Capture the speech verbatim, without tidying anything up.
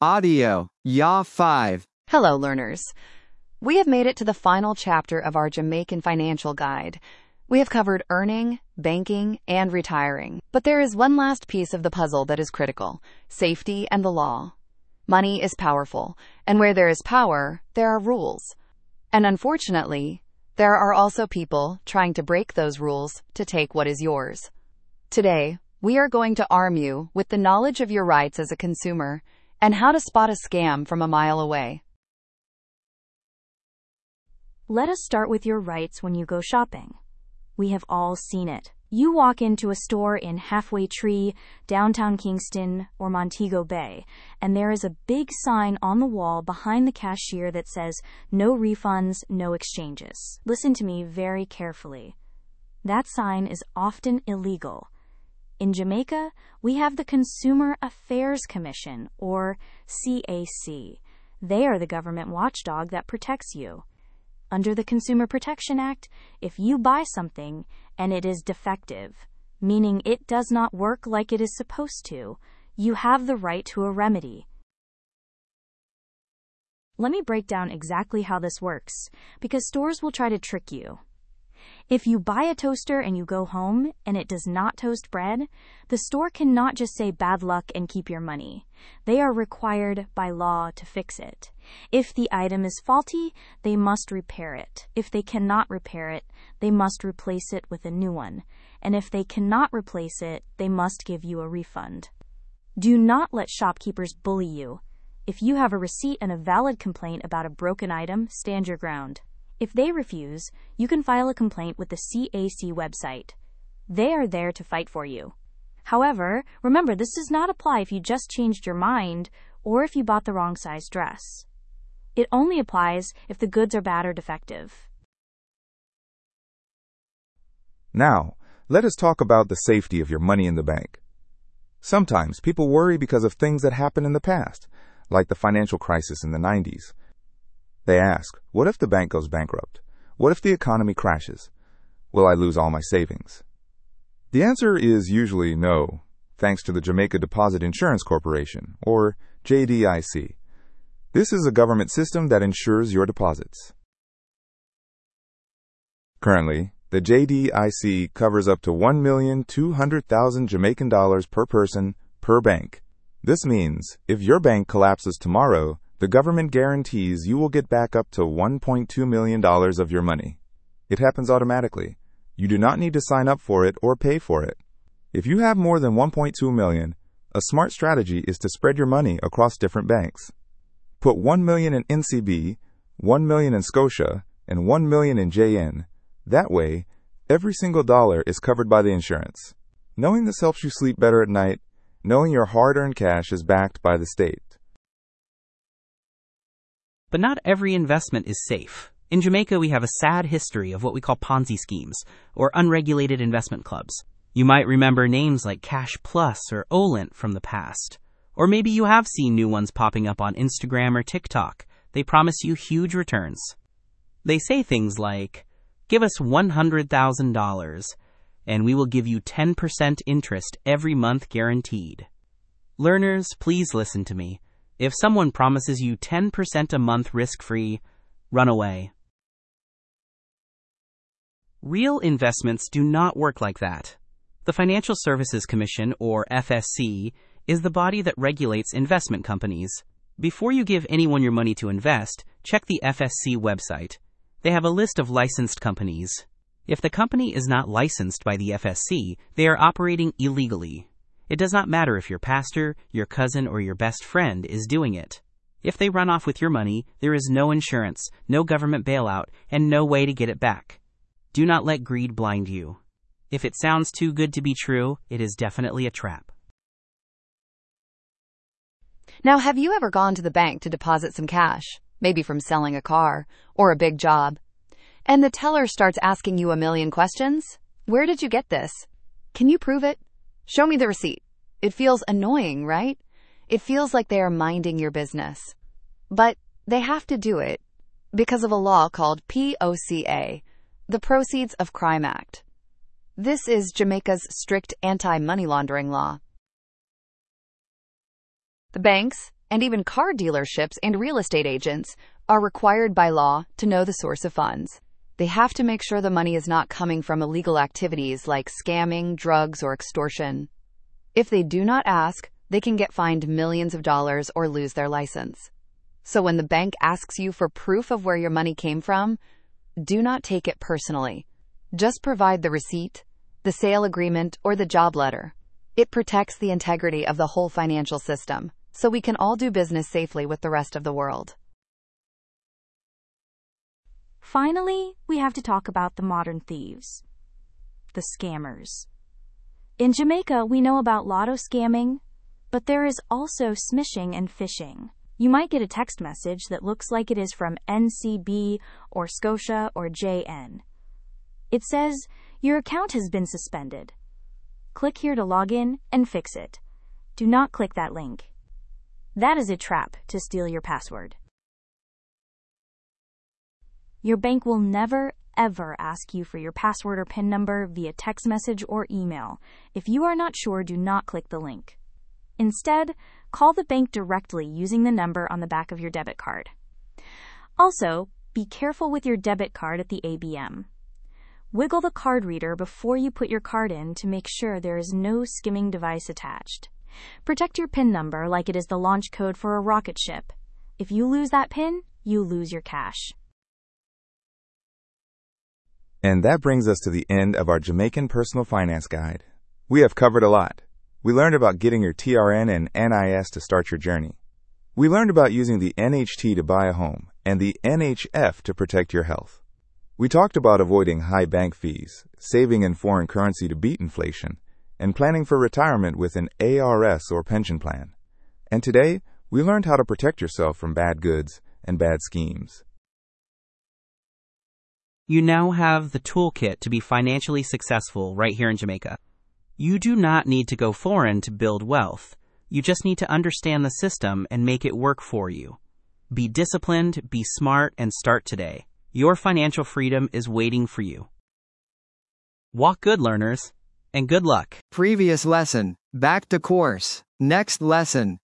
Audio, Y A five. Hello, learners. We have made it to the final chapter of our Jamaican financial guide. We have covered earning, banking, and retiring. But there is one last piece of the puzzle that is critical: safety and the law. Money is powerful, and where there is power, there are rules. And unfortunately, there are also people trying to break those rules to take what is yours. Today, we are going to arm you with the knowledge of your rights as a consumer and how to spot a scam from a mile away. Let us start with your rights when you go shopping. We have all seen it. You walk into a store in Halfway Tree, downtown Kingston, or Montego Bay, and there is a big sign on the wall behind the cashier that says, "No refunds, no exchanges." Listen to me very carefully. That sign is often illegal. In Jamaica, we have the Consumer Affairs Commission, or C A C. They are the government watchdog that protects you. Under the Consumer Protection Act, if you buy something and it is defective, meaning it does not work like it is supposed to, you have the right to a remedy. Let me break down exactly how this works, because stores will try to trick you. If you buy a toaster and you go home and it does not toast bread, the store cannot just say bad luck and keep your money. They are required by law to fix it. If the item is faulty, they must repair it. If they cannot repair it, they must replace it with a new one. And if they cannot replace it, they must give you a refund. Do not let shopkeepers bully you. If you have a receipt and a valid complaint about a broken item, stand your ground. If they refuse, you can file a complaint with the C A C website. They are there to fight for you. However, remember, this does not apply if you just changed your mind or if you bought the wrong size dress. It only applies if the goods are bad or defective. Now, let us talk about the safety of your money in the bank. Sometimes people worry because of things that happened in the past, like the financial crisis in the nineties. They ask, what if the bank goes bankrupt? What if the economy crashes? Will I lose all my savings? The answer is usually no, thanks to the Jamaica Deposit Insurance Corporation, or J D I C. This is a government system that insures your deposits. Currently, the J D I C covers up to one million two hundred thousand Jamaican dollars per person per bank. This means, if your bank collapses tomorrow, the government guarantees you will get back up to one point two million dollars of your money. It happens automatically. You do not need to sign up for it or pay for it. If you have more than one point two million dollars, a smart strategy is to spread your money across different banks. Put one million dollars in N C B, one million dollars in Scotia, and one million dollars in J N. That way, every single dollar is covered by the insurance. Knowing this helps you sleep better at night, knowing your hard-earned cash is backed by the state. But not every investment is safe. In Jamaica, we have a sad history of what we call Ponzi schemes, or unregulated investment clubs. You might remember names like Cash Plus or Olent from the past. Or maybe you have seen new ones popping up on Instagram or TikTok. They promise you huge returns. They say things like, give us one hundred thousand dollars, and we will give you ten percent interest every month guaranteed. Learners, please listen to me. If someone promises you ten percent a month risk-free, run away. Real investments do not work like that. The Financial Services Commission, or F S C, is the body that regulates investment companies. Before you give anyone your money to invest, check the F S C website. They have a list of licensed companies. If the company is not licensed by the F S C, they are operating illegally. It does not matter if your pastor, your cousin, or your best friend is doing it. If they run off with your money, there is no insurance, no government bailout, and no way to get it back. Do not let greed blind you. If it sounds too good to be true, it is definitely a trap. Now, have you ever gone to the bank to deposit some cash, maybe from selling a car or a big job, and the teller starts asking you a million questions? Where did you get this? Can you prove it? Show me the receipt. It feels annoying, right? It feels like they are minding your business. But they have to do it because of a law called P O C A, the Proceeds of Crime Act. This is Jamaica's strict anti-money laundering law. The banks and even car dealerships and real estate agents are required by law to know the source of funds. They have to make sure the money is not coming from illegal activities like scamming, drugs, or extortion. If they do not ask, they can get fined millions of dollars or lose their license. So when the bank asks you for proof of where your money came from, do not take it personally. Just provide the receipt, the sale agreement, or the job letter. It protects the integrity of the whole financial system, so we can all do business safely with the rest of the world. Finally, we have to talk about the modern thieves, the scammers. In Jamaica, we know about lotto scamming, but there is also smishing and phishing. You might get a text message that looks like it is from N C B or Scotia or J N. It says, "Your account has been suspended. Click here to log in and fix it. Do not click that link." That is a trap to steal your password. Your bank will never, ever ask you for your password or PIN number via text message or email. If you are not sure, do not click the link. Instead, call the bank directly using the number on the back of your debit card. Also, be careful with your debit card at the A B M. Wiggle the card reader before you put your card in to make sure there is no skimming device attached. Protect your PIN number like it is the launch code for a rocket ship. If you lose that PIN, you lose your cash. And that brings us to the end of our Jamaican Personal Finance Guide. We have covered a lot. We learned about getting your T R N and N I S to start your journey. We learned about using the N H T to buy a home and the N H F to protect your health. We talked about avoiding high bank fees, saving in foreign currency to beat inflation, and planning for retirement with an A R S or pension plan. And today, we learned how to protect yourself from bad goods and bad schemes. You now have the toolkit to be financially successful right here in Jamaica. You do not need to go foreign to build wealth. You just need to understand the system and make it work for you. Be disciplined, be smart, and start today. Your financial freedom is waiting for you. Walk good, learners, and good luck. Previous lesson. Back to course. Next lesson.